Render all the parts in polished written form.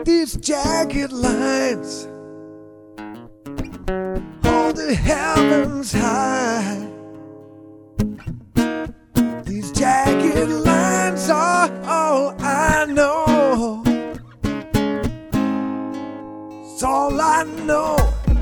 These jagged lines hold the heavens high. These jagged lines are all I know. It's all I know.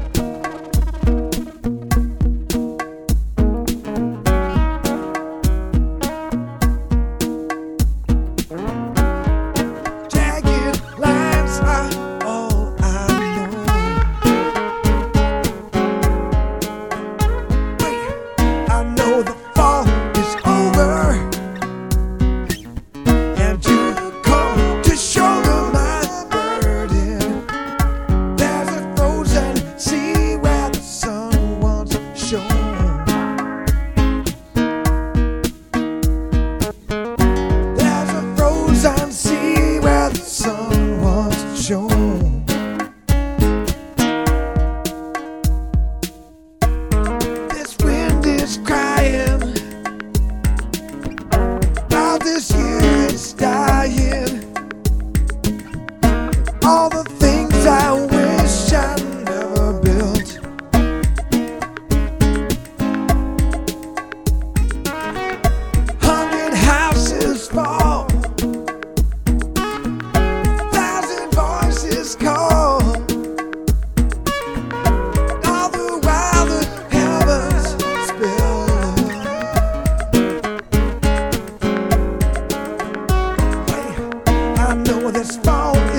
This wind is crying, all this year is dying. All the things I wish I never built. 100 houses fall, 1,000 voices call. I know this fall